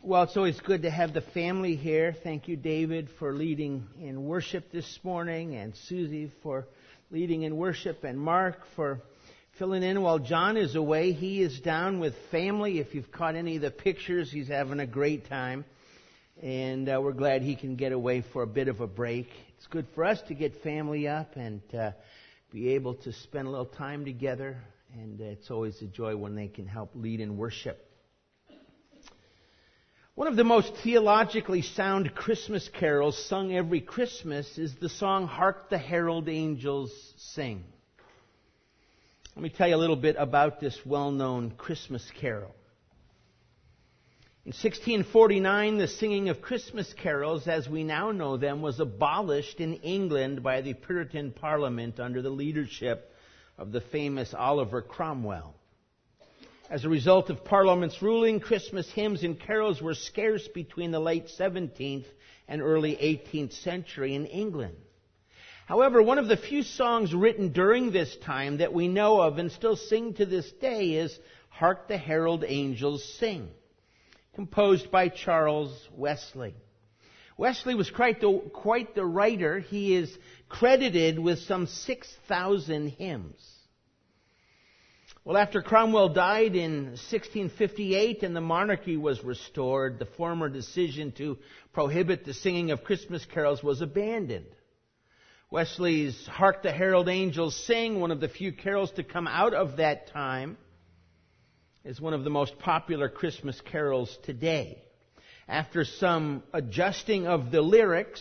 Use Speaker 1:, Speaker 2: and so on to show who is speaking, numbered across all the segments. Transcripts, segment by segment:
Speaker 1: Well, it's always good to have the family here. Thank you, David, for leading in worship this morning, and Susie for leading in worship, and Mark for filling in while John is away. He is down with family. If you've caught any of the pictures, he's having a great time, and we're glad he can get away for a bit of a break. It's good for us to get family up and be able to spend a little time together, and it's always a joy when they can help lead in worship. One of the most theologically sound Christmas carols sung every Christmas is the song, "Hark the Herald Angels Sing." Let me tell you a little bit about this well-known Christmas carol. In 1649, the singing of Christmas carols, as we now know them, was abolished in England by the Puritan Parliament under the leadership of the famous Oliver Cromwell. As a result of Parliament's ruling, Christmas hymns and carols were scarce between the late 17th and early 18th century in England. However, one of the few songs written during this time that we know of and still sing to this day is "Hark the Herald Angels Sing," composed by Charles Wesley. Wesley was quite the writer. He is credited with some 6,000 hymns. Well, after Cromwell died in 1658 and the monarchy was restored, the former decision to prohibit the singing of Christmas carols was abandoned. Wesley's "Hark the Herald Angels Sing," one of the few carols to come out of that time, is one of the most popular Christmas carols today. After some adjusting of the lyrics,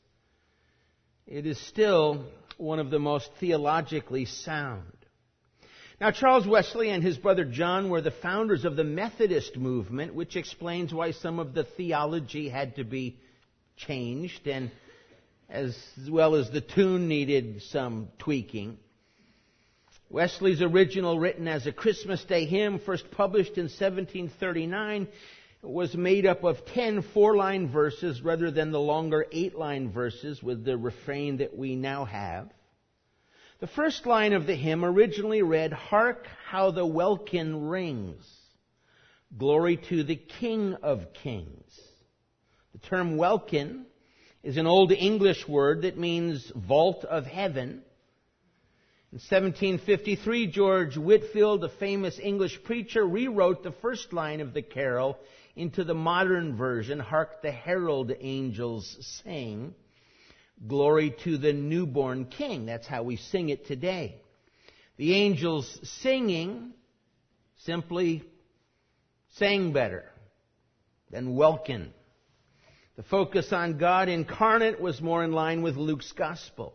Speaker 1: it is still one of the most theologically sound. Now, Charles Wesley and his brother John were the founders of the Methodist movement, which explains why some of the theology had to be changed, and as well as the tune needed some tweaking. Wesley's original, written as a Christmas Day hymn, first published in 1739, was made up of 10 four-line verses rather than the longer 8-line verses with the refrain that we now have. The first line of the hymn originally read, "Hark how the welkin rings, glory to the King of Kings." The term welkin is an Old English word that means vault of heaven. In 1753, George Whitefield, a famous English preacher, rewrote the first line of the carol into the modern version, "Hark the herald angels sing, glory to the newborn King." That's how we sing it today. The angels singing simply sang better than welkin. The focus on God incarnate was more in line with Luke's gospel.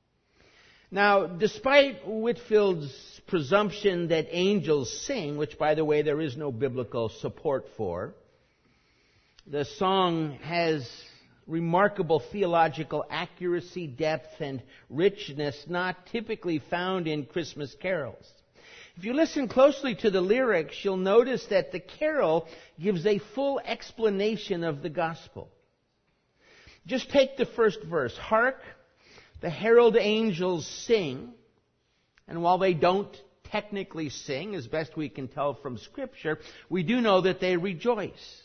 Speaker 1: Now, despite Whitefield's presumption that angels sing, which, by the way, there is no biblical support for, the song has remarkable theological accuracy, depth, and richness not typically found in Christmas carols. If you listen closely to the lyrics, you'll notice that the carol gives a full explanation of the gospel. Just take the first verse. "Hark, the herald angels sing," and while they don't technically sing, as best we can tell from Scripture, we do know that they rejoice.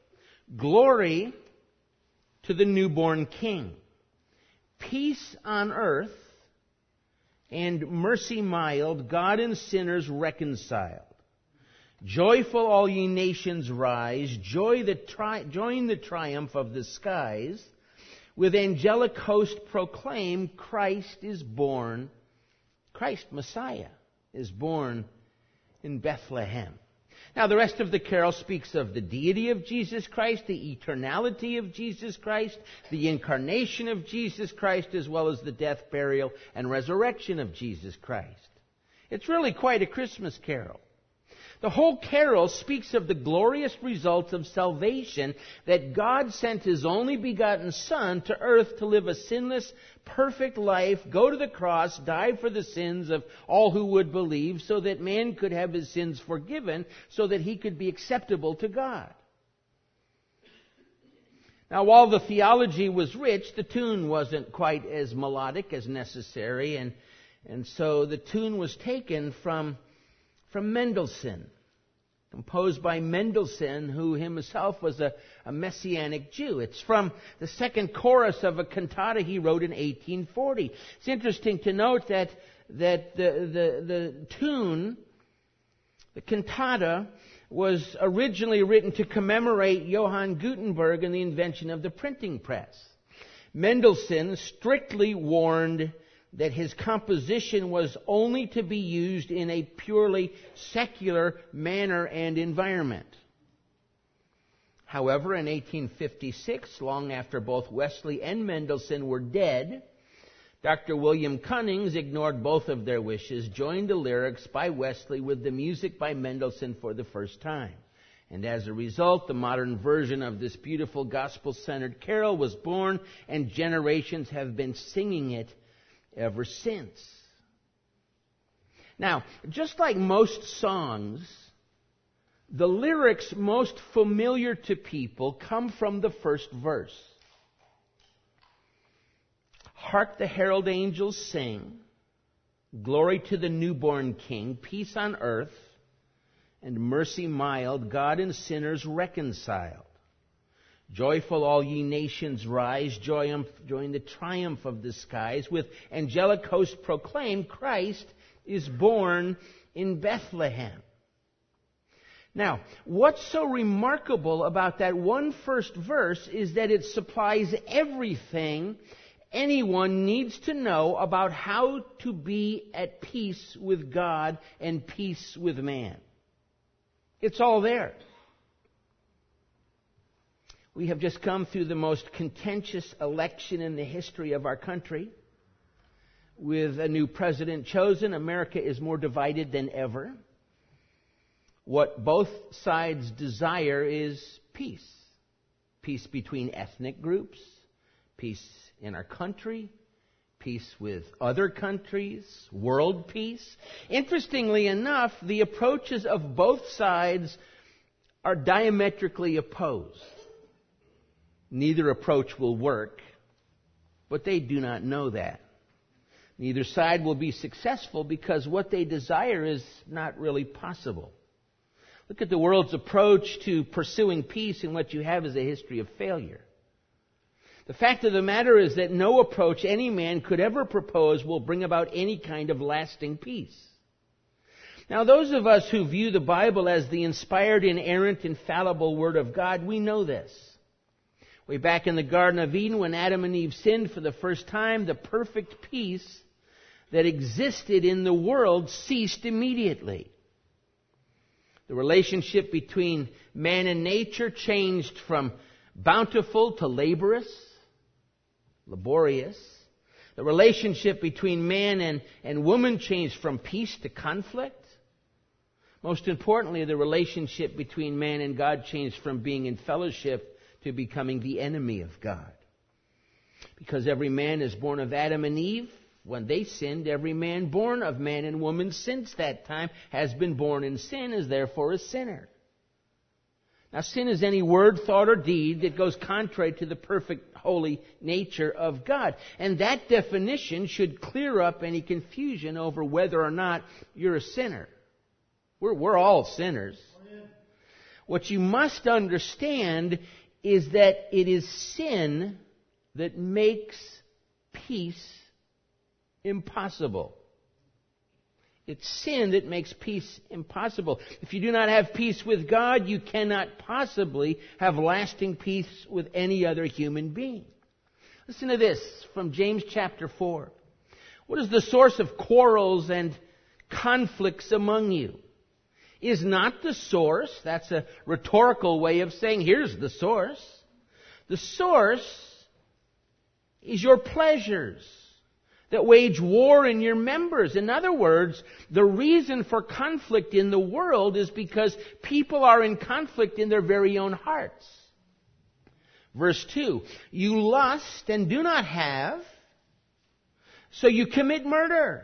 Speaker 1: "Glory to the newborn King. Peace on earth and mercy mild, God and sinners reconciled. Joyful all ye nations rise, join the triumph of the skies. With angelic host proclaim, Christ is born, Christ Messiah is born in Bethlehem." Now, the rest of the carol speaks of the deity of Jesus Christ, the eternality of Jesus Christ, the incarnation of Jesus Christ, as well as the death, burial, and resurrection of Jesus Christ. It's really quite a Christmas carol. The whole carol speaks of the glorious results of salvation, that God sent His only begotten Son to earth to live a sinless, perfect life, go to the cross, die for the sins of all who would believe, so that man could have his sins forgiven, so that he could be acceptable to God. Now, while the theology was rich, the tune wasn't quite as melodic as necessary, and so the tune was taken from Mendelssohn. composed by Mendelssohn, who himself was a Messianic Jew. It's from the second chorus of a cantata he wrote in 1840. It's interesting to note that the tune, the cantata, was originally written to commemorate Johann Gutenberg and the invention of the printing press. Mendelssohn strictly warned that his composition was only to be used in a purely secular manner and environment. However, in 1856, long after both Wesley and Mendelssohn were dead, Dr. William Cunnings ignored both of their wishes, joined the lyrics by Wesley with the music by Mendelssohn for the first time. And as a result, the modern version of this beautiful gospel-centered carol was born, and generations have been singing it ever since. Now, just like most songs, the lyrics most familiar to people come from the first verse. Hark the herald angels sing, glory to the newborn King, peace on earth, and mercy mild, God and sinners reconciled. Joyful all ye nations rise, join the triumph of the skies. With angelic host proclaim, Christ is born in Bethlehem. Now, what's so remarkable about that one first verse is that it supplies everything anyone needs to know about how to be at peace with God and peace with man. It's all there. We have just come through the most contentious election in the history of our country. With a new president chosen, America is more divided than ever. What both sides desire is peace. Peace between ethnic groups, peace in our country, peace with other countries, world peace. Interestingly enough, the approaches of both sides are diametrically opposed. Neither approach will work, but they do not know that. Neither side will be successful because what they desire is not really possible. Look at the world's approach to pursuing peace, and what you have is a history of failure. The fact of the matter is that no approach any man could ever propose will bring about any kind of lasting peace. Now, those of us who view the Bible as the inspired, inerrant, infallible Word of God, we know this. Way back in the Garden of Eden, when Adam and Eve sinned for the first time, the perfect peace that existed in the world ceased immediately. The relationship between man and nature changed from bountiful to laborious. The relationship between man and woman changed from peace to conflict. Most importantly, the relationship between man and God changed from being in fellowship to becoming the enemy of God. Because every man is born of Adam and Eve, when they sinned, every man born of man and woman since that time has been born in sin, is therefore a sinner. Now, sin is any word, thought, or deed that goes contrary to the perfect, holy nature of God. And that definition should clear up any confusion over whether or not you're a sinner. We're all sinners. What you must understand is that it is sin that makes peace impossible. It's sin that makes peace impossible. If you do not have peace with God, you cannot possibly have lasting peace with any other human being. Listen to this from James chapter 4. What is the source of quarrels and conflicts among you? Is not the source, that's a rhetorical way of saying, here's the source. The source is your pleasures that wage war in your members. In other words, the reason for conflict in the world is because people are in conflict in their very own hearts. Verse 2, you lust and do not have, so you commit murder.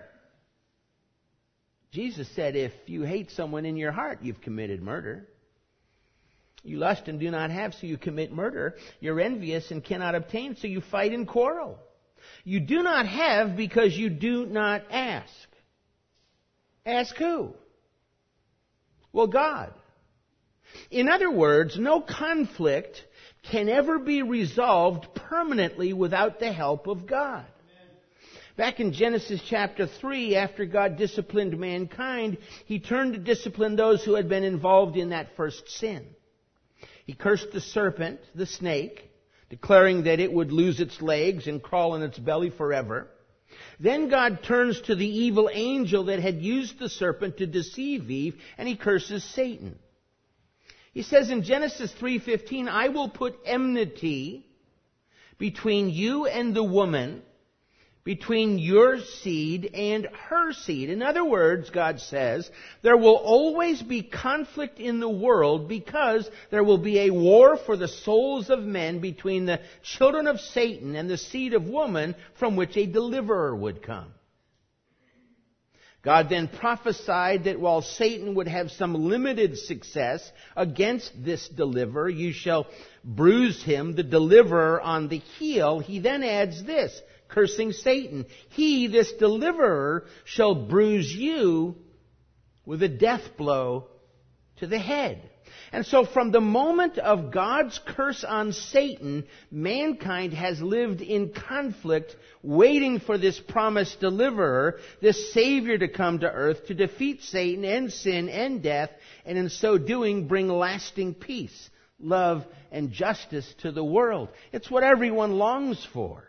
Speaker 1: Jesus said, if you hate someone in your heart, you've committed murder. You lust and do not have, so you commit murder. You're envious and cannot obtain, so you fight and quarrel. You do not have because you do not ask. Ask who? Well, God. In other words, no conflict can ever be resolved permanently without the help of God. Back in Genesis chapter 3, after God disciplined mankind, He turned to discipline those who had been involved in that first sin. He cursed the serpent, the snake, declaring that it would lose its legs and crawl in its belly forever. Then God turns to the evil angel that had used the serpent to deceive Eve, and He curses Satan. He says in Genesis 3:15, I will put enmity between you and the woman, between your seed and her seed. In other words, God says, there will always be conflict in the world because there will be a war for the souls of men between the children of Satan and the seed of woman from which a deliverer would come. God then prophesied that while Satan would have some limited success against this deliverer, you shall bruise him, the deliverer, on the heel. He then adds this, cursing Satan. He, this deliverer, shall bruise you with a death blow to the head. And so from the moment of God's curse on Satan, mankind has lived in conflict, waiting for this promised deliverer, this Savior to come to earth to defeat Satan and sin and death, and in so doing bring lasting peace, love, and justice to the world. It's what everyone longs for.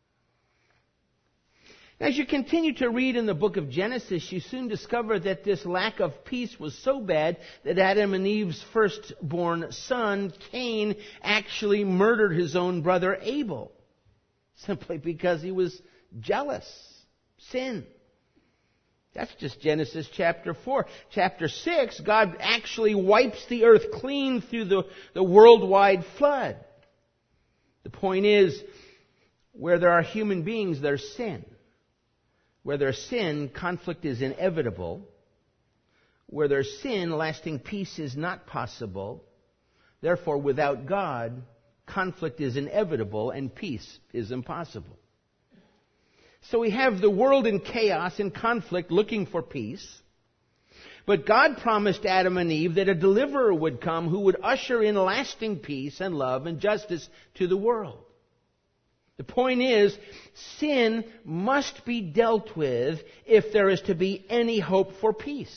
Speaker 1: As you continue to read in the book of Genesis, you soon discover that this lack of peace was so bad that Adam and Eve's firstborn son, Cain, actually murdered his own brother Abel, simply because he was jealous. Sin. That's just Genesis chapter 4. Chapter 6, God actually wipes the earth clean through the worldwide flood. The point is, where there are human beings, there's sin. Where there's sin, conflict is inevitable. Where there's sin, lasting peace is not possible. Therefore, without God, conflict is inevitable and peace is impossible. So we have the world in chaos and conflict looking for peace. But God promised Adam and Eve that a deliverer would come who would usher in lasting peace and love and justice to the world. The point is, sin must be dealt with if there is to be any hope for peace.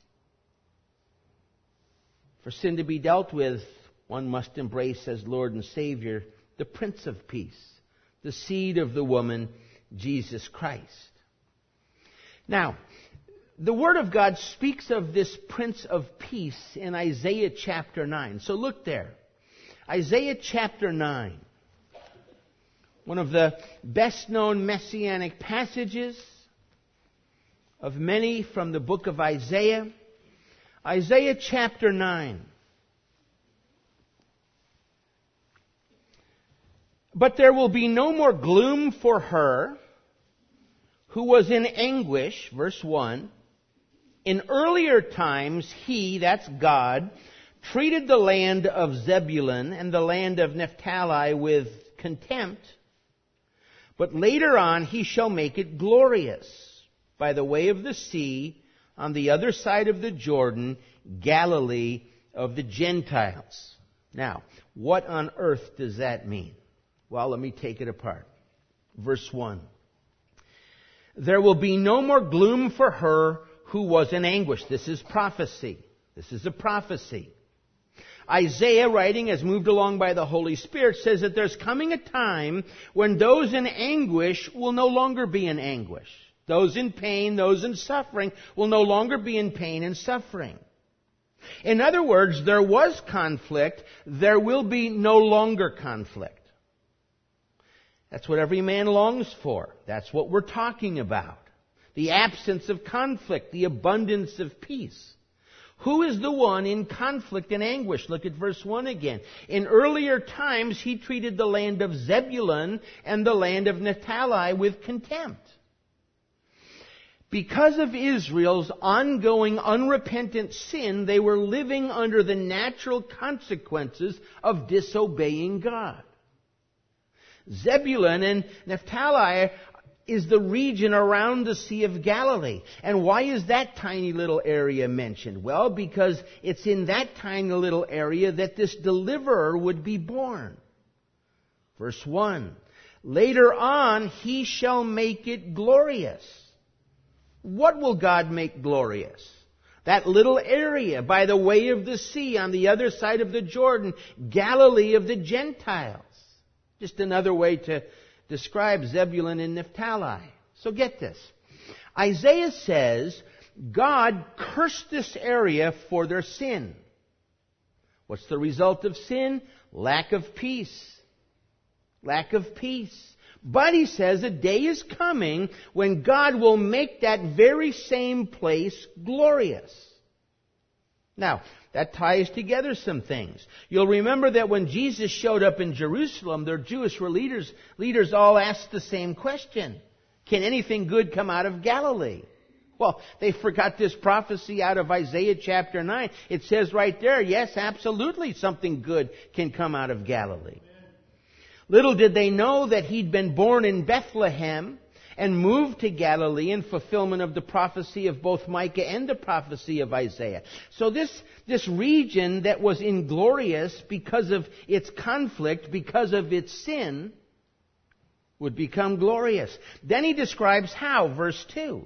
Speaker 1: For sin to be dealt with, one must embrace as Lord and Savior the Prince of Peace, the seed of the woman, Jesus Christ. Now, the Word of God speaks of this Prince of Peace in Isaiah chapter 9. So look there. Isaiah chapter 9. One of the best-known messianic passages of many from the book of Isaiah. Isaiah chapter 9. But there will be no more gloom for her who was in anguish, verse 1. In earlier times, He, that's God, treated the land of Zebulun and the land of Naphtali with contempt. But later on, He shall make it glorious by the way of the sea on the other side of the Jordan, Galilee of the Gentiles. Now, what on earth does that mean? Well, let me take it apart. Verse 1. There will be no more gloom for her who was in anguish. This is prophecy. This is a prophecy. Isaiah, writing as moved along by the Holy Spirit, says that there's coming a time when those in anguish will no longer be in anguish. Those in pain, those in suffering, will no longer be in pain and suffering. In other words, there was conflict, there will be no longer conflict. That's what every man longs for. That's what we're talking about. The absence of conflict, the abundance of peace. Who is the one in conflict and anguish? Look at verse 1 again. In earlier times, He treated the land of Zebulun and the land of Naphtali with contempt. Because of Israel's ongoing unrepentant sin, they were living under the natural consequences of disobeying God. Zebulun and Naphtali is the region around the Sea of Galilee. And why is that tiny little area mentioned? Well, because it's in that tiny little area that this deliverer would be born. Verse 1. Later on, he shall make it glorious. What will God make glorious? That little area by the way of the sea on the other side of the Jordan, Galilee of the Gentiles. Just another way to describe Zebulun and Naphtali. So get this. Isaiah says God cursed this area for their sin. What's the result of sin? Lack of peace. Lack of peace. But he says a day is coming when God will make that very same place glorious. Now, that ties together some things. You'll remember that when Jesus showed up in Jerusalem, their Jewish leaders all asked the same question. Can anything good come out of Galilee? Well, they forgot this prophecy out of Isaiah chapter 9. It says right there, yes, absolutely something good can come out of Galilee. Little did they know that he'd been born in Bethlehem and moved to Galilee in fulfillment of the prophecy of both Micah and the prophecy of Isaiah. So this region that was inglorious because of its conflict, because of its sin, would become glorious. Then he describes how, verse 2.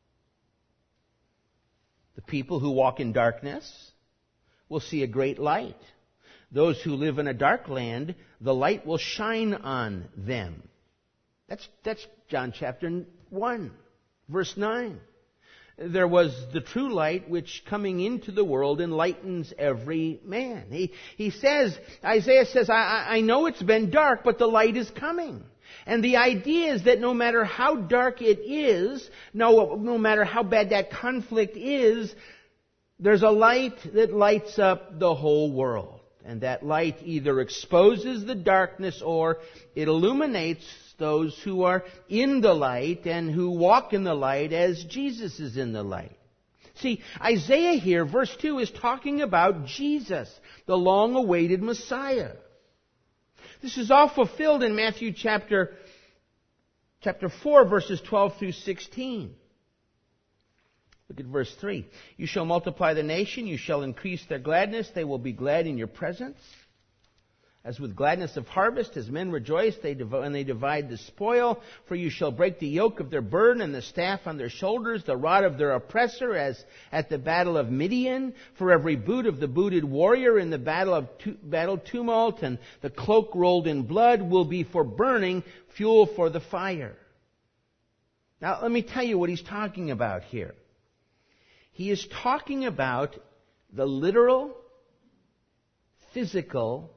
Speaker 1: The people who walk in darkness will see a great light. Those who live in a dark land, the light will shine on them. That's John chapter 1, verse 9. There was the true light which coming into the world enlightens every man. He says, Isaiah says, I know it's been dark, but the light is coming. And the idea is that no matter how dark it is, no matter how bad that conflict is, there's a light that lights up the whole world. And that light either exposes the darkness or it illuminates those who are in the light and who walk in the light as Jesus is in the light. See, Isaiah here, verse 2, is talking about Jesus, the long-awaited Messiah. This is all fulfilled in Matthew chapter 4, verses 12 through 16. Look at verse 3. You shall multiply the nation, you shall increase their gladness, they will be glad in your presence. As with gladness of harvest, as men rejoice when they divide the spoil, for you shall break the yoke of their burden and the staff on their shoulders, the rod of their oppressor, as at the battle of Midian. For every boot of the booted warrior in the battle tumult and the cloak rolled in blood will be for burning, fuel for the fire. Now, let me tell you what he's talking about here. He is talking about the literal, physical,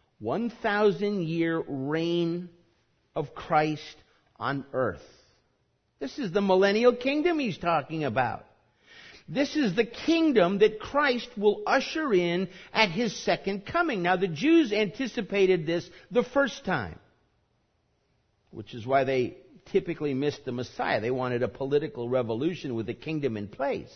Speaker 1: 1,000-year reign of Christ on earth. This is the millennial kingdom he's talking about. This is the kingdom that Christ will usher in at his second coming. Now, the Jews anticipated this the first time, which is why they typically missed the Messiah. They wanted a political revolution with the kingdom in place.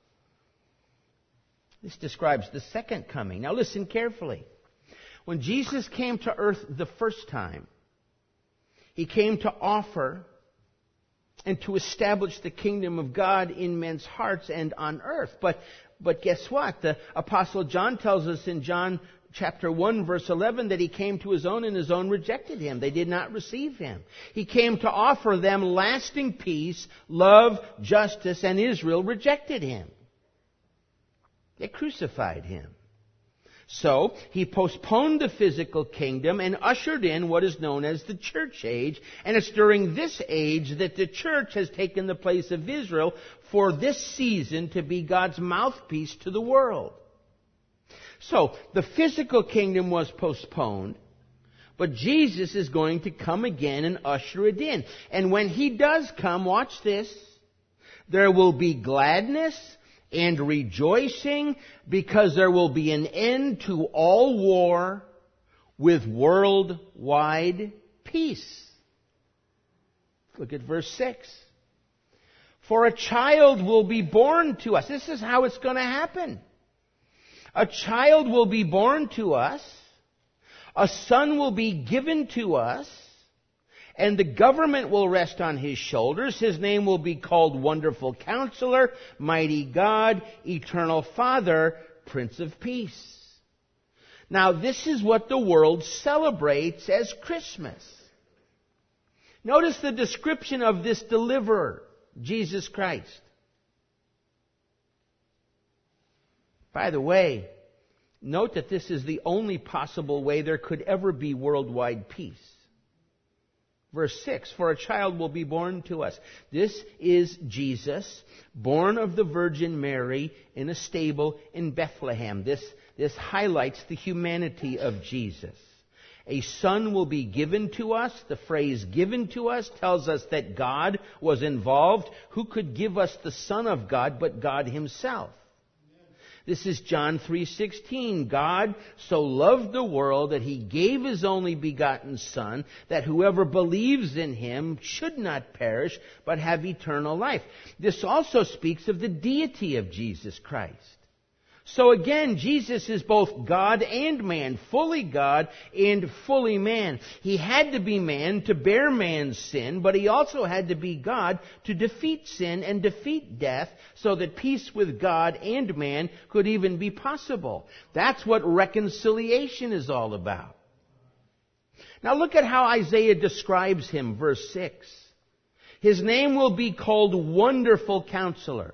Speaker 1: This describes the second coming. Now listen carefully. When Jesus came to earth the first time, he came to offer and to establish the kingdom of God in men's hearts and on earth. But guess what? The Apostle John tells us in John chapter 1, verse 11, that he came to his own and his own rejected him. They did not receive him. He came to offer them lasting peace, love, justice, and Israel rejected him. They crucified him. So, he postponed the physical kingdom and ushered in what is known as the church age. And it's during this age that the church has taken the place of Israel for this season to be God's mouthpiece to the world. So, the physical kingdom was postponed, but Jesus is going to come again and usher it in. And when he does come, watch this, there will be gladness and rejoicing, because there will be an end to all war with worldwide peace. Look at verse 6. For a child will be born to us. This is how it's going to happen. A child will be born to us. A son will be given to us. And the government will rest on his shoulders. His name will be called Wonderful Counselor, Mighty God, Eternal Father, Prince of Peace. Now, this is what the world celebrates as Christmas. Notice the description of this deliverer, Jesus Christ. By the way, note that this is the only possible way there could ever be worldwide peace. Verse 6, for a child will be born to us. This is Jesus, born of the Virgin Mary in a stable in Bethlehem. This highlights the humanity of Jesus. A son will be given to us. The phrase given to us tells us that God was involved. Who could give us the Son of God but God himself? This is John 3:16. God so loved the world that he gave his only begotten Son, that whoever believes in him should not perish, but have eternal life. This also speaks of the deity of Jesus Christ. So again, Jesus is both God and man, fully God and fully man. He had to be man to bear man's sin, but he also had to be God to defeat sin and defeat death so that peace with God and man could even be possible. That's what reconciliation is all about. Now look at how Isaiah describes him, verse 6. His name will be called Wonderful Counselor.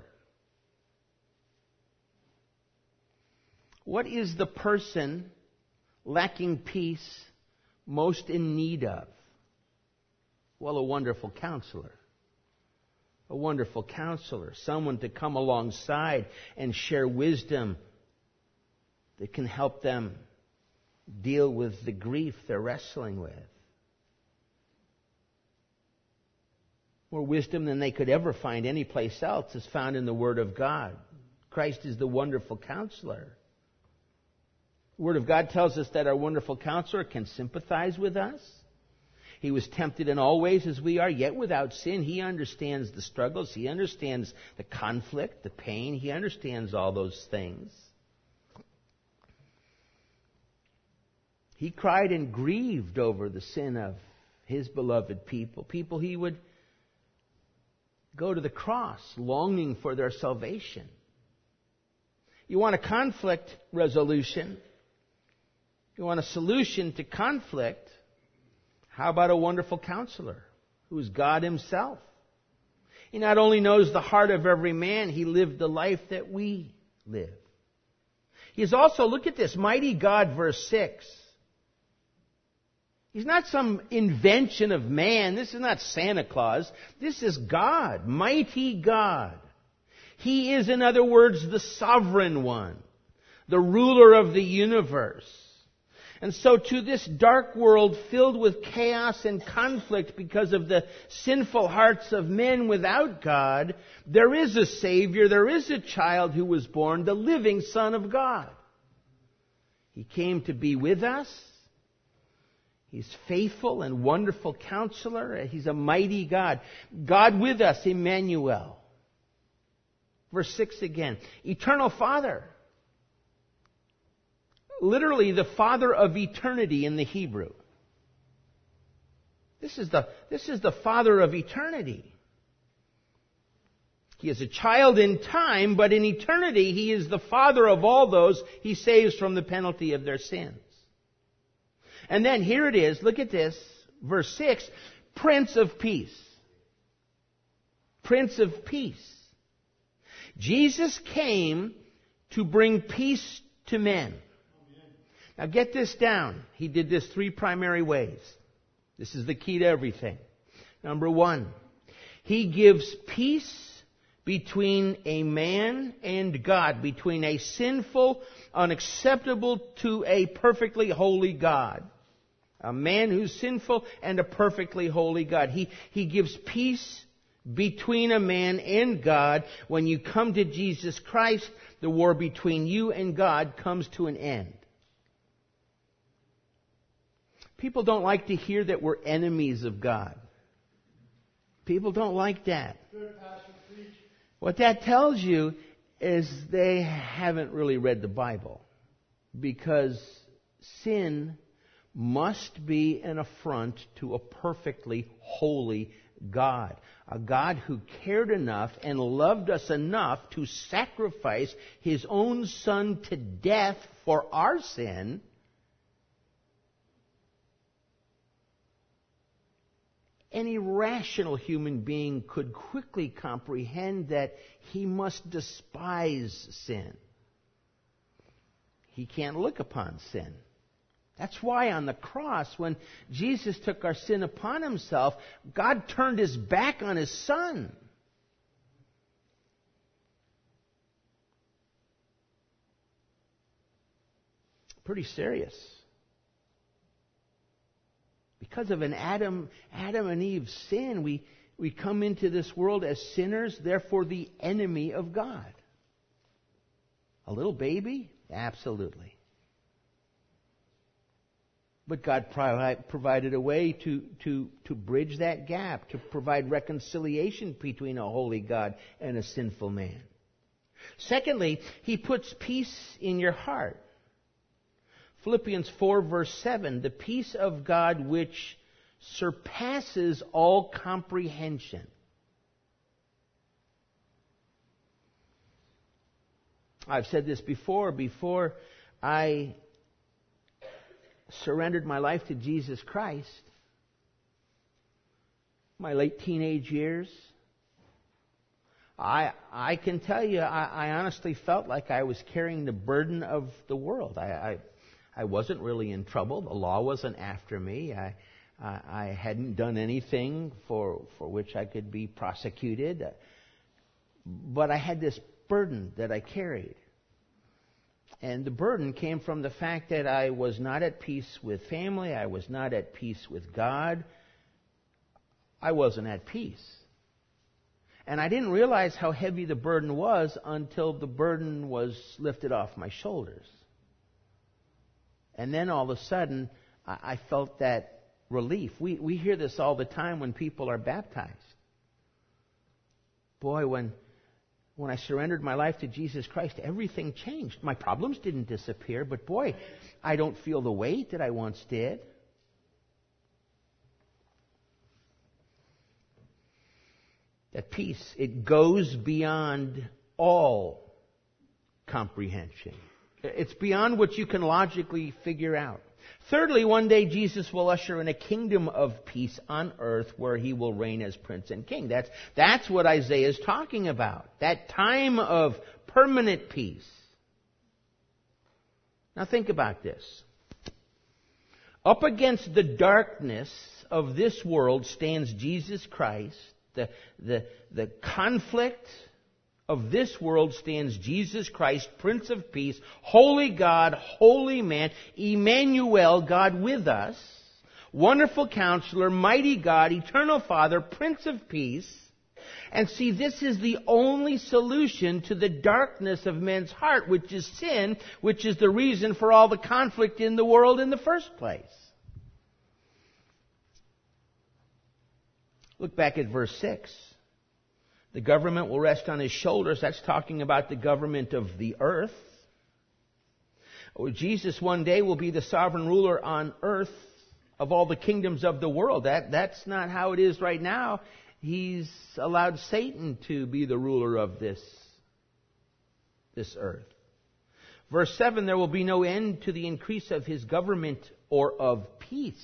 Speaker 1: What is the person lacking peace most in need of? Well, a wonderful counselor. A wonderful counselor. Someone to come alongside and share wisdom that can help them deal with the grief they're wrestling with. More wisdom than they could ever find anyplace else is found in the Word of God. Christ is the wonderful counselor. The Word of God tells us that our wonderful counselor can sympathize with us. He was tempted in all ways as we are, yet without sin. He understands the struggles. He understands the conflict, the pain. He understands all those things. He cried and grieved over the sin of his beloved people. People he would go to the cross longing for their salvation. You want a conflict resolution? You want a solution to conflict? How about a wonderful counselor who is God himself? He not only knows the heart of every man, he lived the life that we live. He is also, look at this, mighty God, verse 6. He's not some invention of man. This is not Santa Claus. This is God, mighty God. He is, in other words, the sovereign one, the ruler of the universe. And so to this dark world filled with chaos and conflict because of the sinful hearts of men without God, there is a Savior, there is a child who was born, the living Son of God. He came to be with us. He's faithful and wonderful counselor. He's a mighty God. God with us, Emmanuel. Verse 6 again. Eternal Father. Literally the Father of eternity in the Hebrew. This is the Father of eternity. He is a child in time, but in eternity He is the Father of all those He saves from the penalty of their sins. And then here it is, look at this, verse 6, Prince of Peace. Prince of Peace. Jesus came to bring peace to men. Now get this down. He did this three primary ways. This is the key to everything. Number one, He gives peace between a man and God, between a sinful, unacceptable to a perfectly holy God. A man who's sinful and a perfectly holy God. He gives peace between a man and God. When you come to Jesus Christ, the war between you and God comes to an end. People don't like to hear that we're enemies of God. People don't like that. What that tells you is they haven't really read the Bible. Because sin must be an affront to a perfectly holy God. A God who cared enough and loved us enough to sacrifice His own Son to death for our sin. Any rational human being could quickly comprehend that he must despise sin. He can't look upon sin. That's why on the cross, when Jesus took our sin upon Himself, God turned His back on His Son. Pretty serious. Because of an Adam and Eve sin, we come into this world as sinners, therefore the enemy of God. A little baby? Absolutely. But God provided a way to bridge that gap, to provide reconciliation between a holy God and a sinful man. Secondly, He puts peace in your heart. Philippians 4 verse 7, the peace of God which surpasses all comprehension. I've said this before I surrendered my life to Jesus Christ, my late teenage years, I can tell you, I honestly felt like I was carrying the burden of the world. I wasn't really in trouble. The law wasn't after me. I hadn't done anything for which I could be prosecuted. But I had this burden that I carried. And the burden came from the fact that I was not at peace with family. I was not at peace with God. I wasn't at peace. And I didn't realize how heavy the burden was until the burden was lifted off my shoulders. And then all of a sudden, I felt that relief. We hear this all the time when people are baptized. Boy, when I surrendered my life to Jesus Christ, everything changed. My problems didn't disappear, but boy, I don't feel the weight that I once did. That peace, it goes beyond all comprehension. It's beyond what you can logically figure out. Thirdly, one day Jesus will usher in a kingdom of peace on earth where He will reign as Prince and King. That's what Isaiah is talking about. That time of permanent peace. Now think about this. Up against the darkness of this world stands Jesus Christ. The conflict of this world stands Jesus Christ, Prince of Peace, Holy God, Holy Man, Emmanuel, God with us, Wonderful Counselor, Mighty God, Eternal Father, Prince of Peace. And see, this is the only solution to the darkness of men's heart, which is sin, which is the reason for all the conflict in the world in the first place. Look back at verse 6. The government will rest on His shoulders. That's talking about the government of the earth. Jesus one day will be the sovereign ruler on earth of all the kingdoms of the world. That's not how it is right now. He's allowed Satan to be the ruler of this earth. Verse 7, there will be no end to the increase of His government or of peace.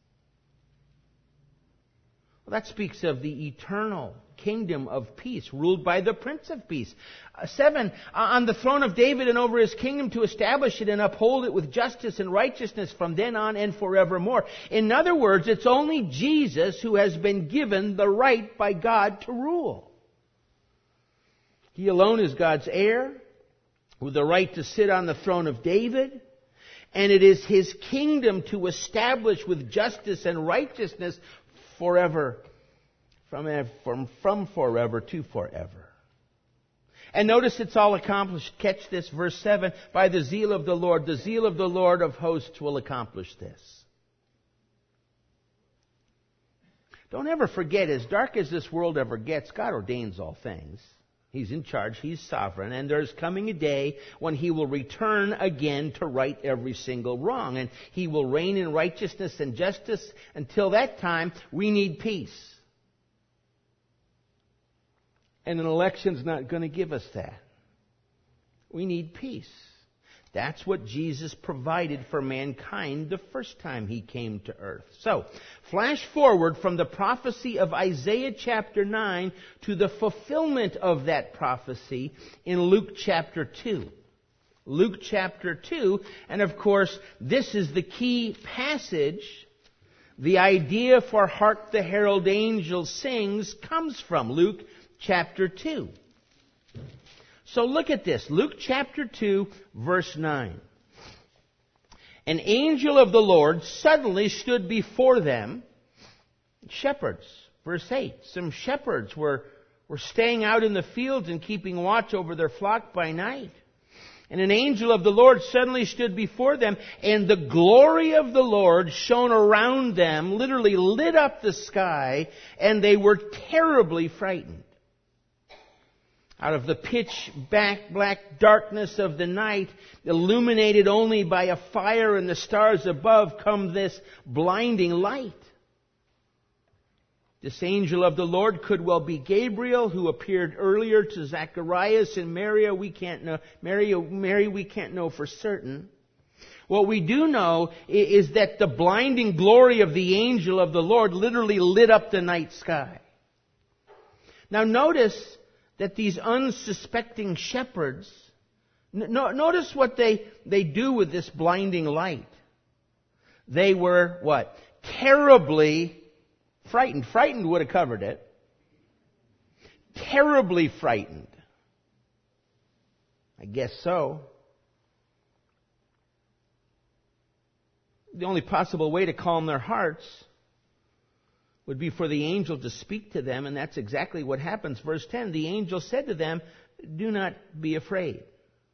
Speaker 1: Well, that speaks of the eternal kingdom of peace, ruled by the Prince of Peace. 7, on the throne of David and over His kingdom to establish it and uphold it with justice and righteousness from then on and forevermore. In other words, it's only Jesus who has been given the right by God to rule. He alone is God's heir, with the right to sit on the throne of David. And it is His kingdom to establish with justice and righteousness forever, from forever to forever. And notice it's all accomplished. Catch this, verse 7. By the zeal of the Lord of hosts will accomplish this. Don't ever forget, as dark as this world ever gets, God ordains all things. He's in charge. He's sovereign. And there's coming a day when He will return again to right every single wrong. And He will reign in righteousness and justice. Until that time, we need peace. And an election's not going to give us that. We need peace. That's what Jesus provided for mankind the first time He came to earth. So, flash forward from the prophecy of Isaiah chapter 9 to the fulfillment of that prophecy in Luke chapter 2. Luke chapter 2, and of course, this is the key passage. The idea for Hark the Herald Angels Sings comes from Luke chapter 2. So look at this. Luke chapter 2, verse 9. An angel of the Lord suddenly stood before them. Shepherds. Verse 8. Some shepherds were staying out in the fields and keeping watch over their flock by night. And an angel of the Lord suddenly stood before them, and the glory of the Lord shone around them, literally lit up the sky, and they were terribly frightened. Out of the pitch black darkness of the night, illuminated only by a fire and the stars above, come this blinding light. This angel of the Lord could well be Gabriel, who appeared earlier to Zacharias and Mary. We can't know for certain. What we do know is that the blinding glory of the angel of the Lord literally lit up the night sky. Now notice that these unsuspecting shepherds, notice what they do with this blinding light. They were, what? Terribly frightened. Frightened would have covered it. Terribly frightened. I guess so. The only possible way to calm their hearts would be for the angel to speak to them, and that's exactly what happens. Verse 10, the angel said to them, "Do not be afraid."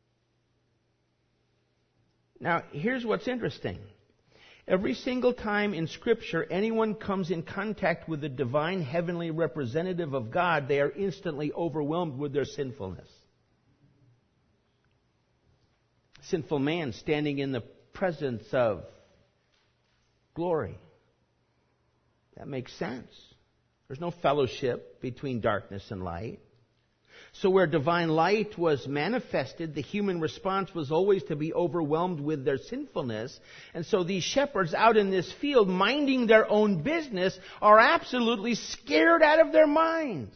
Speaker 1: Now, here's what's interesting. Every single time in Scripture anyone comes in contact with the divine heavenly representative of God, they are instantly overwhelmed with their sinfulness. Sinful man standing in the presence of glory. That makes sense. There's no fellowship between darkness and light. So where divine light was manifested, the human response was always to be overwhelmed with their sinfulness. And so these shepherds out in this field, minding their own business, are absolutely scared out of their minds.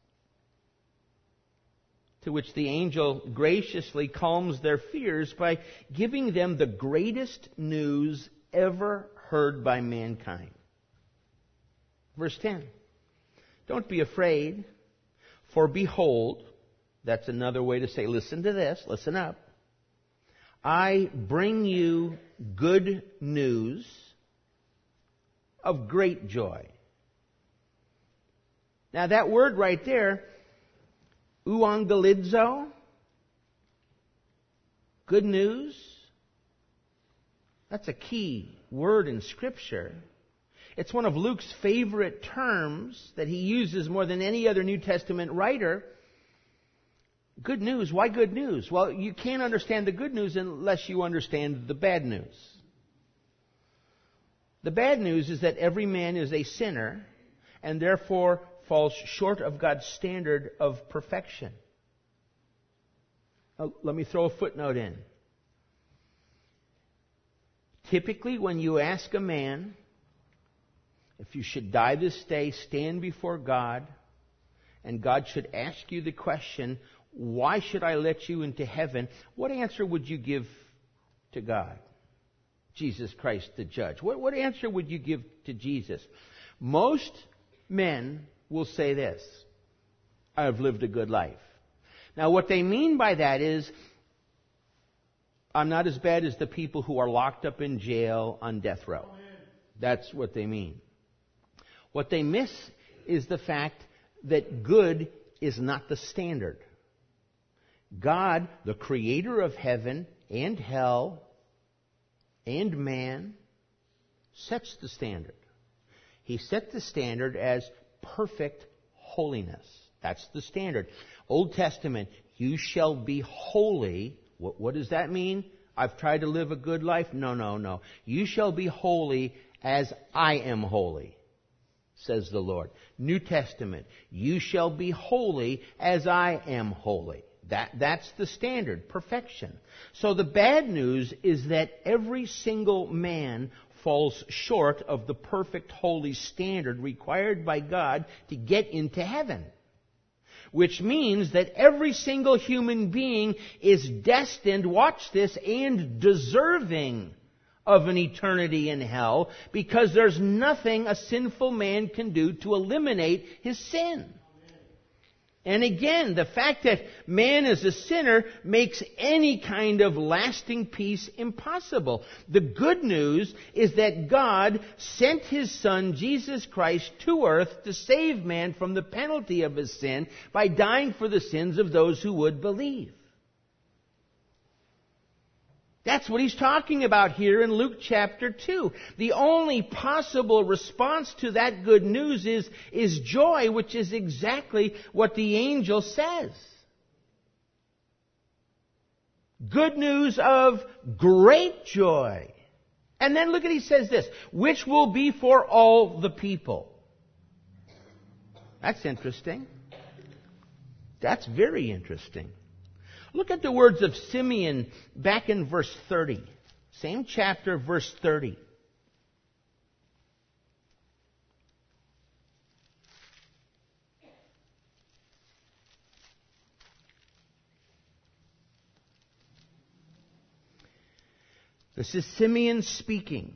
Speaker 1: To which the angel graciously calms their fears by giving them the greatest news ever heard by mankind. Verse 10. Don't be afraid, for behold, that's another way to say, listen to this, listen up. I bring you good news of great joy. Now that word right there, euangelizo, good news, that's a key word in Scripture. It's one of Luke's favorite terms that he uses more than any other New Testament writer. Good news. Why good news? Well, you can't understand the good news unless you understand the bad news. The bad news is that every man is a sinner and therefore falls short of God's standard of perfection. Now, let me throw a footnote in. Typically, when you ask a man, if you should die this day, stand before God, and God should ask you the question, why should I let you into heaven? What answer would you give to God? Jesus Christ the judge. What answer would you give to Jesus? Most men will say this: I've lived a good life. Now what they mean by that is, I'm not as bad as the people who are locked up in jail on death row. That's what they mean. What they miss is the fact that good is not the standard. God, the creator of heaven and hell and man, sets the standard. He set the standard as perfect holiness. That's the standard. Old Testament, you shall be holy. What does that mean? I've tried to live a good life? No. You shall be holy as I am holy, says the Lord. New Testament, you shall be holy as I am holy. That's the standard, perfection. So the bad news is that every single man falls short of the perfect holy standard required by God to get into heaven. Which means that every single human being is destined, watch this, and deserving of an eternity in hell, because there's nothing a sinful man can do to eliminate his sin. And again, the fact that man is a sinner makes any kind of lasting peace impossible. The good news is that God sent His Son, Jesus Christ, to earth to save man from the penalty of his sin by dying for the sins of those who would believe. That's what he's talking about here in Luke chapter 2. The only possible response to that good news is joy, which is exactly what the angel says. Good news of great joy. And then look at, he says this, which will be for all the people. That's interesting. That's very interesting. Look at the words of Simeon back in verse 30. Same chapter, verse 30. This is Simeon speaking.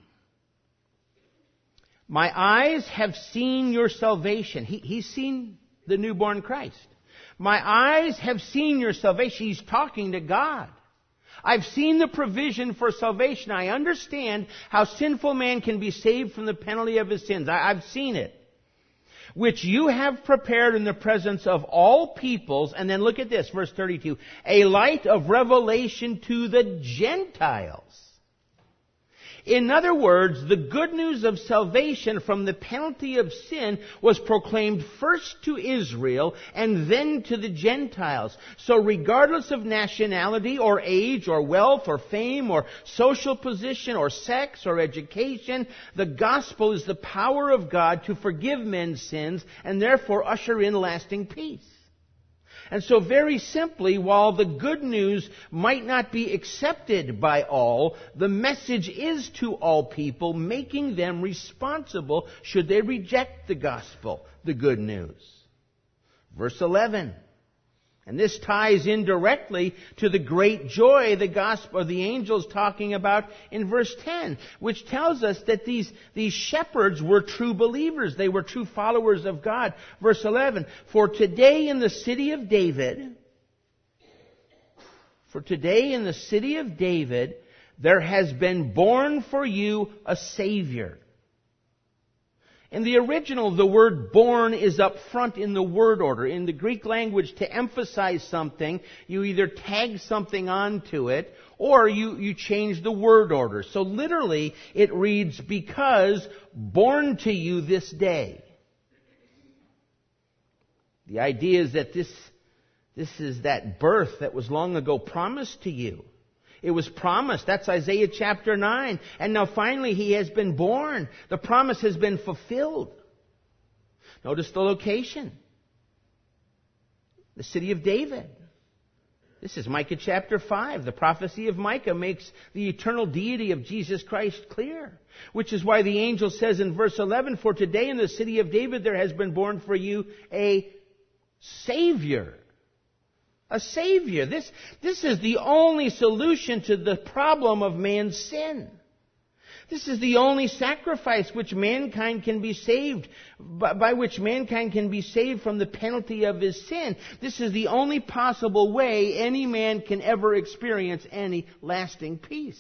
Speaker 1: My eyes have seen your salvation. He's seen the newborn Christ. My eyes have seen your salvation. He's talking to God. I've seen the provision for salvation. I understand how sinful man can be saved from the penalty of his sins. I've seen it. Which you have prepared in the presence of all peoples. And then look at this, verse 32. A light of revelation to the Gentiles. In other words, the good news of salvation from the penalty of sin was proclaimed first to Israel and then to the Gentiles. So regardless of nationality or age or wealth or fame or social position or sex or education, the gospel is the power of God to forgive men's sins and therefore usher in lasting peace. And so very simply, while the good news might not be accepted by all, the message is to all people, making them responsible should they reject the gospel, the good news. Verse 11. And this ties in directly to the great joy the gospel, or the angel's talking about in verse 10, which tells us that these shepherds were true believers. They were true followers of God. Verse 11, for today in the city of David, there has been born for you a Savior. In the original, the word born is up front in the word order. In the Greek language, to emphasize something, you either tag something onto it, or you change the word order. So literally, it reads, because born to you this day. The idea is that this is that birth that was long ago promised to you. It was promised. That's Isaiah chapter 9. And now finally he has been born. The promise has been fulfilled. Notice the location. The city of David. This is Micah chapter 5. The prophecy of Micah makes the eternal deity of Jesus Christ clear. Which is why the angel says in verse 11, for today in the city of David there has been born for you a Savior. A Savior. This is the only solution to the problem of man's sin. This is the only sacrifice which mankind can be saved, by which mankind can be saved from the penalty of his sin. This is the only possible way any man can ever experience any lasting peace.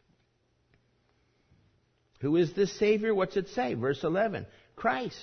Speaker 1: Who is this Savior? What's it say? Verse 11. Christ.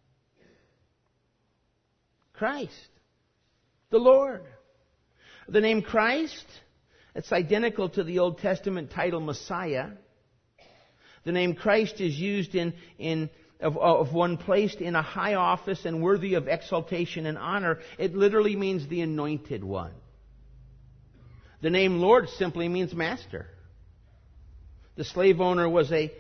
Speaker 1: Christ. The Lord. The name Christ, it's identical to the Old Testament title Messiah. The name Christ is used in of one placed in a high office and worthy of exaltation and honor. It literally means the anointed one. The name Lord simply means master. The slave owner was a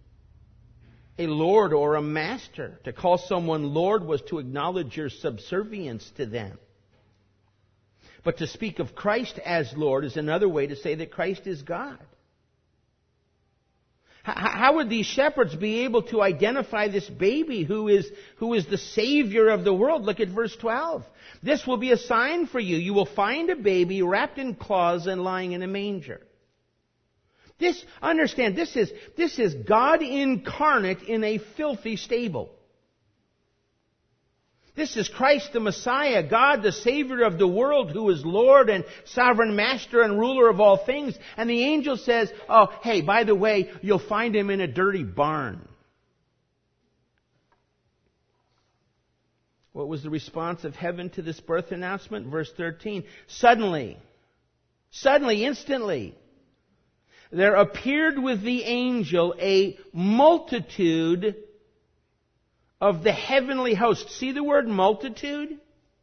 Speaker 1: lord or a master. To call someone Lord was to acknowledge your subservience to them. But to speak of Christ as Lord is another way to say that Christ is God. How would these shepherds be able to identify this baby who is the Savior of the world? Look at verse 12. This will be a sign for you. You will find a baby wrapped in cloths and lying in a manger. Understand, this is God incarnate in a filthy stable. This is Christ the Messiah, God the Savior of the world, who is Lord and sovereign master and ruler of all things. And the angel says, oh, hey, by the way, you'll find him in a dirty barn. What was the response of heaven to this birth announcement? Verse 13. Suddenly, instantly, there appeared with the angel a multitude of the heavenly host. See the word multitude?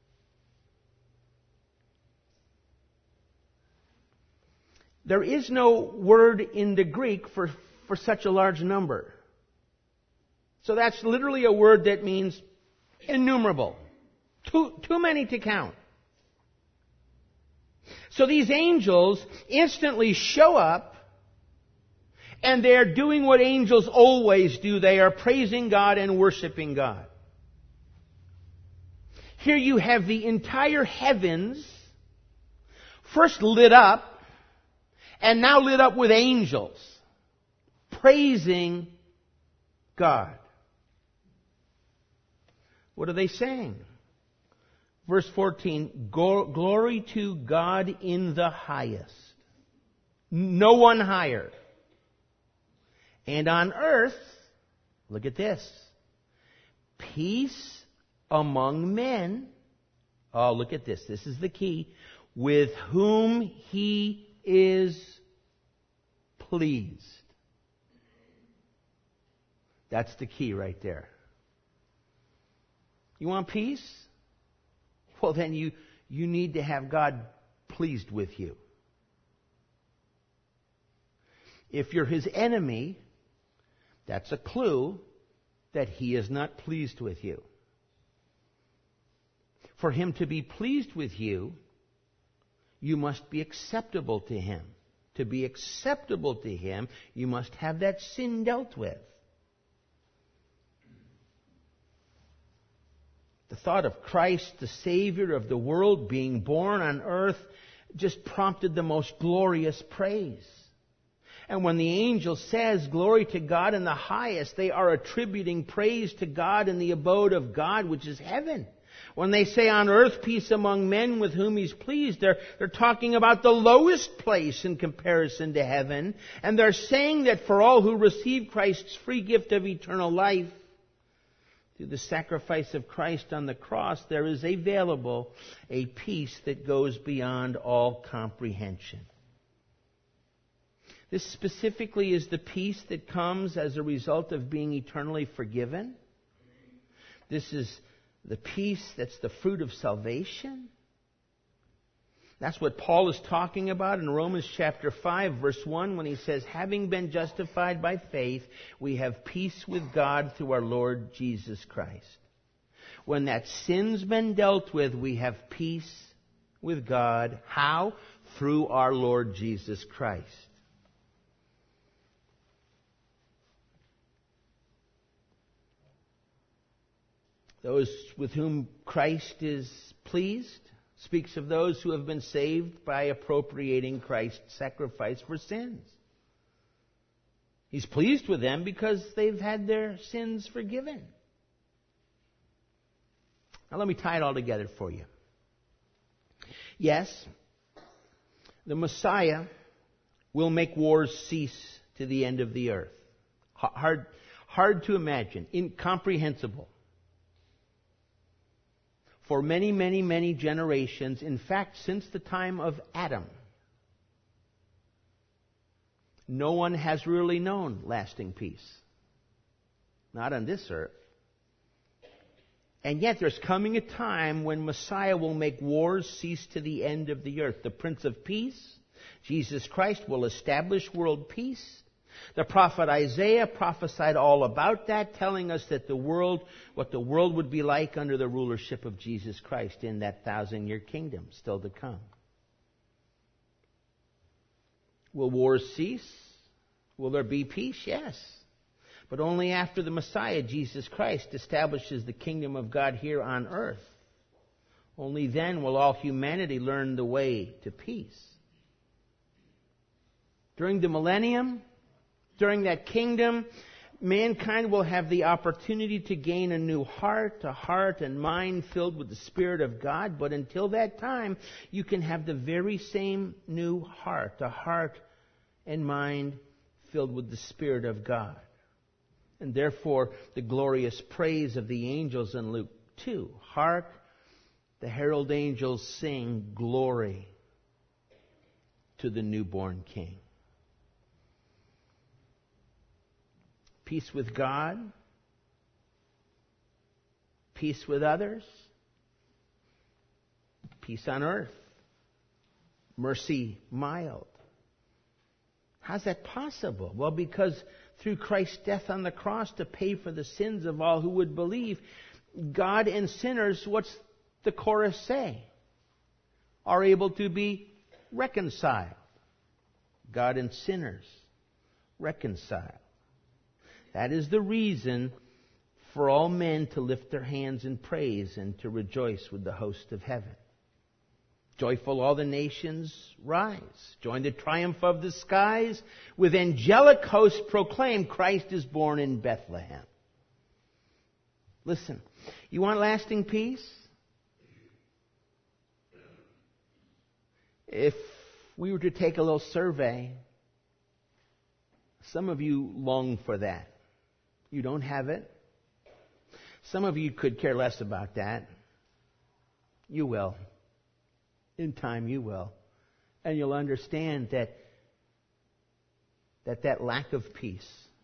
Speaker 1: There is no word in the Greek for such a large number. So that's literally a word that means innumerable. Too many to count. So these angels instantly show up, and they're doing what angels always do. They are praising God and worshiping God. Here you have the entire heavens first lit up, and now lit up with angels, praising God. What are they saying? Verse 14, glory to God in the highest. No one higher. And on earth, look at this, peace among men. Oh, look at this. This is the key. With whom he is pleased. That's the key right there. You want peace? Well, then you need to have God pleased with you. If you're his enemy, that's a clue that he is not pleased with you. For him to be pleased with you, you must be acceptable to him. To be acceptable to him, you must have that sin dealt with. The thought of Christ, the Savior of the world, being born on earth just prompted the most glorious praise. And when the angel says, glory to God in the highest, they are attributing praise to God in the abode of God, which is heaven. When they say on earth, peace among men with whom he's pleased, they're talking about the lowest place in comparison to heaven. And they're saying that for all who receive Christ's free gift of eternal life, through the sacrifice of Christ on the cross, there is available a peace that goes beyond all comprehension. This specifically is the peace that comes as a result of being eternally forgiven. This is the peace that's the fruit of salvation. That's what Paul is talking about in Romans chapter 5, verse 1, when he says, having been justified by faith, we have peace with God through our Lord Jesus Christ. When that sin's been dealt with, we have peace with God. How? Through our Lord Jesus Christ. Those with whom Christ is pleased speaks of those who have been saved by appropriating Christ's sacrifice for sins. He's pleased with them because they've had their sins forgiven. Now let me tie it all together for you. Yes, the Messiah will make wars cease to the end of the earth. Hard to imagine, incomprehensible. For many, many, many generations, in fact, since the time of Adam, no one has really known lasting peace. not on this earth. And yet there's coming a time when Messiah will make wars cease to the end of the earth. The Prince of Peace, Jesus Christ, will establish world peace. The prophet Isaiah prophesied all about that, telling us that what the world would be like under the rulership of Jesus Christ in that 1,000-year kingdom still to come. Will wars cease? Will there be peace? Yes. But only after the Messiah, Jesus Christ, establishes the kingdom of God here on earth. Only then will all humanity learn the way to peace. During the millennium, during that kingdom, mankind will have the opportunity to gain a new heart, a heart and mind filled with the Spirit of God. But until that time, you can have the very same new heart, a heart and mind filled with the Spirit of God. And therefore, the glorious praise of the angels in Luke 2. Hark, the herald angels sing glory to the newborn King. Peace with God, peace with others, peace on earth, mercy mild. How's that possible? Well, because through Christ's death on the cross to pay for the sins of all who would believe, God and sinners, what's the chorus say? Are able to be reconciled. God and sinners reconciled. That is the reason for all men to lift their hands in praise and to rejoice with the host of heaven. Joyful all the nations, rise. Join the triumph of the skies. With angelic hosts proclaim, Christ is born in Bethlehem. Listen, you want lasting peace? If we were to take a little survey, some of you long for that. You don't have it. Some of you could care less about that. You will. In time you will. And you'll understand that lack of peace,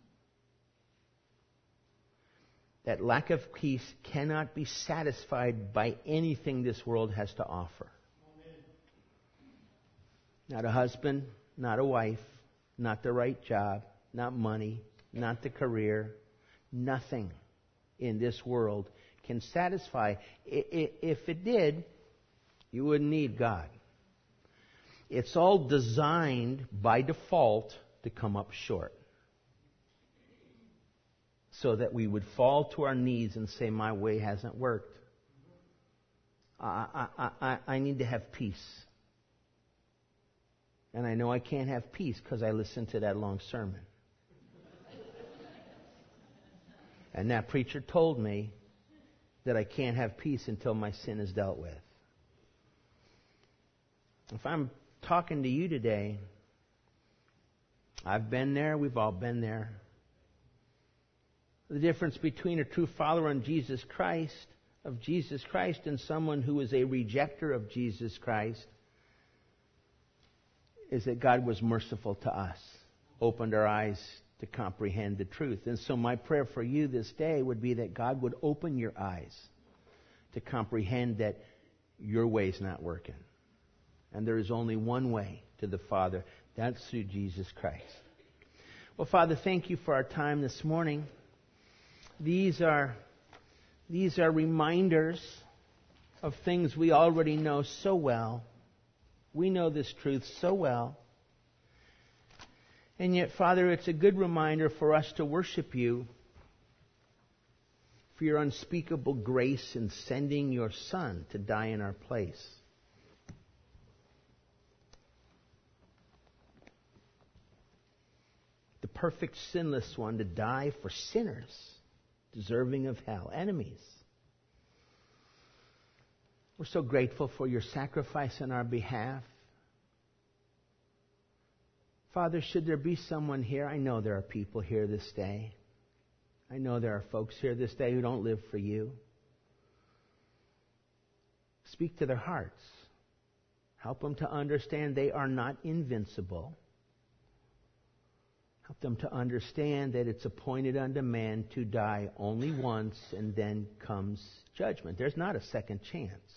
Speaker 1: that lack of peace cannot be satisfied by anything this world has to offer. Amen. Not a husband, not a wife, not the right job, not money, not the career. Nothing in this world can satisfy. If it did, you wouldn't need God. It's all designed by default to come up short. So that we would fall to our knees and say, my way hasn't worked. I need to have peace. And I know I can't have peace because I listened to that long sermon. And that preacher told me that I can't have peace until my sin is dealt with. If I'm talking to you today, I've been there, we've all been there. The difference between a true follower of Jesus Christ, and someone who is a rejecter of Jesus Christ is that God was merciful to us, opened our eyes to comprehend the truth. And so my prayer for you this day would be that God would open your eyes to comprehend that your way's not working. And there is only one way to the Father. That's through Jesus Christ. Well, Father, thank you for our time this morning. These are reminders of things we already know so well. We know this truth so well. And yet, Father, it's a good reminder for us to worship you for your unspeakable grace in sending your Son to die in our place. The perfect sinless one to die for sinners, deserving of hell, enemies. We're so grateful for your sacrifice on our behalf. Father, should there be someone here, I know there are people here this day. I know there are folks here this day who don't live for you. Speak to their hearts. Help them to understand they are not invincible. Help them to understand that it's appointed unto man to die only once, and then comes judgment. There's not a second chance.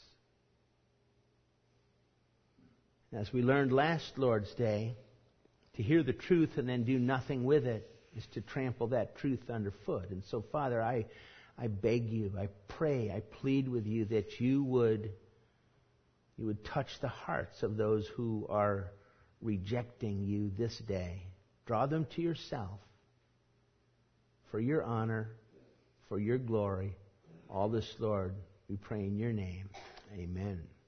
Speaker 1: As we learned last Lord's Day, to hear the truth and then do nothing with it is to trample that truth underfoot. And so, Father, I beg you, I pray, I plead with you that you would touch the hearts of those who are rejecting you this day. Draw them to yourself for your honor, for your glory. All this, Lord, we pray in your name. Amen.